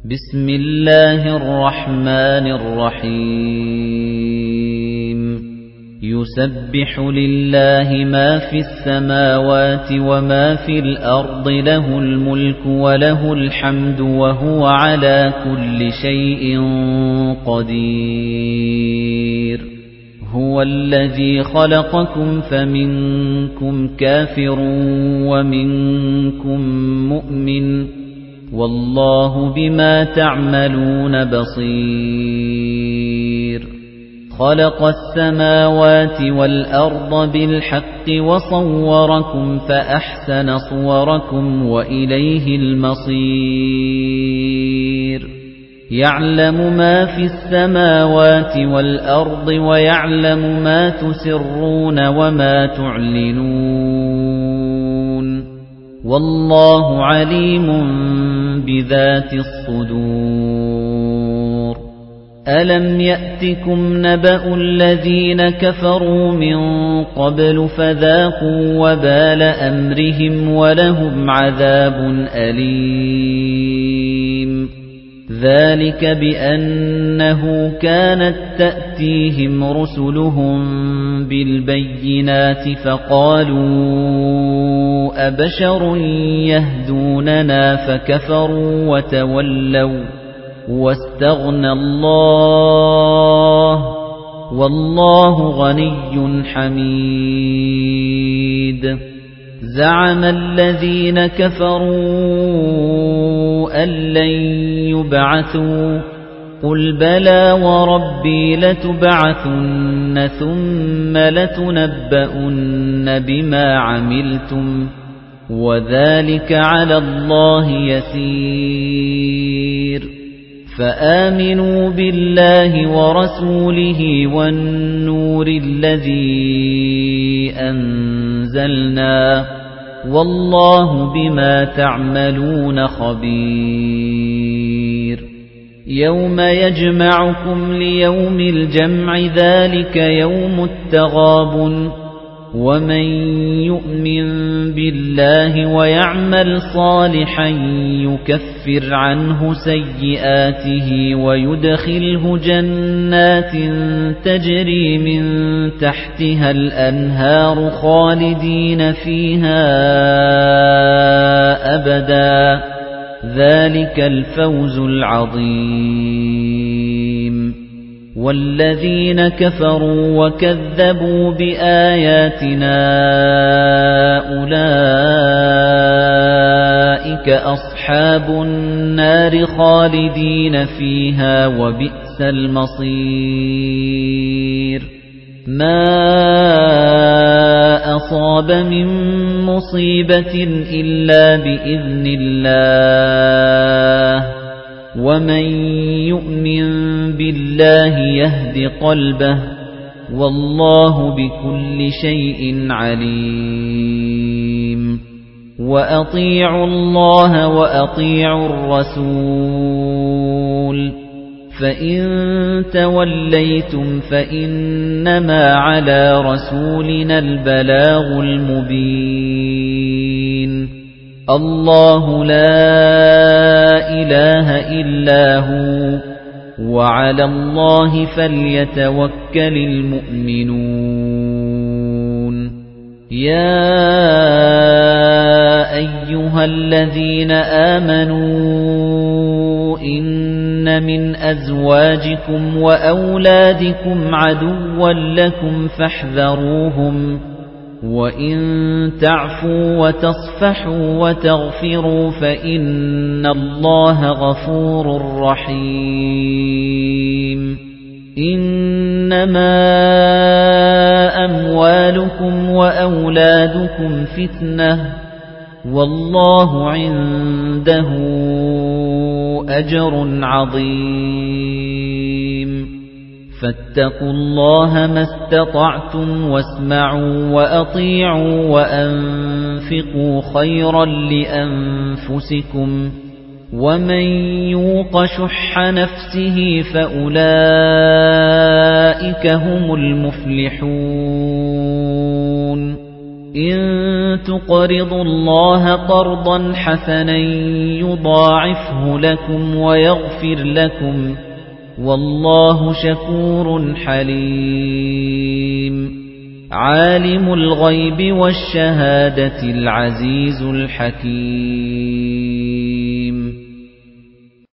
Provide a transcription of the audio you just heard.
بسم الله الرحمن الرحيم يسبح لله ما في السماوات وما في الأرض له الملك وله الحمد وهو على كل شيء قدير هو الذي خلقكم فمنكم كافر ومنكم مؤمن والله بما تعملون بصير خلق السماوات والأرض بالحق وصوركم فأحسن صوركم وإليه المصير يعلم ما في السماوات والأرض ويعلم ما تسرون وما تعلنون والله عليم بذات الصدور ألم يأتكم نبأ الذين كفروا من قبل فذاقوا وبال أمرهم ولهم عذاب أليم ذلك بأنه كانت تأتيهم رسلهم بالبينات فقالوا أبشر يهدوننا فكفروا وتولوا واستغنى الله والله غني حميد زعم الذين كفروا أن لن يبعثوا قل بلى وربي لتبعثن ثم لتنبؤن بما عملتم وذلك على الله يسير فآمنوا بالله ورسوله والنور الذي أنزلنا والله بما تعملون خبير يوم يجمعكم ليوم الجمع ذلك يوم التغابن ومن يؤمن بالله ويعمل صالحا يكفر عنه سيئاته ويدخله جنات تجري من تحتها الأنهار خالدين فيها أبدا ذلك الفوز العظيم والذين كفروا وكذبوا بآياتنا أولئك أصحاب النار خالدين فيها وبئس المصير ما أصاب من مصيبة إلا بإذن الله ومن يؤمن بالله يهد قلبه والله بكل شيء عليم وأطيعوا الله وأطيعوا الرسول فإن توليتم فإنما على رسولنا البلاغ المبين الله لا إله إلا هو وعلى الله فليتوكل المؤمنون يا أيها الذين آمنوا إن من أزواجكم وأولادكم عدوا لكم فاحذروهم وَإِن تَعْفُوا وَتَصْفَحُوا وَتَغْفِرُوا فَإِنَّ اللَّهَ غَفُورٌ رَّحِيمٌ إِنَّمَا أَمْوَالُكُمْ وَأَوْلَادُكُمْ فِتْنَةٌ وَاللَّهُ عِندَهُ أَجْرٌ عَظِيمٌ فاتقوا الله ما استطعتم واسمعوا وأطيعوا وأنفقوا خيرا لأنفسكم ومن يوق شح نفسه فأولئك هم المفلحون إِن تُقْرِضُوا اللَّهَ قَرْضًا حَسَنًا يُضَاعِفْهُ لَكُمْ وَيَغْفِرْ لَكُمْ وَاللَّهُ شَكُورٌ حَلِيمٌ عَالِمُ الْغَيْبِ وَالشَّهَادَةِ الْعَزِيزُ الْحَكِيمُ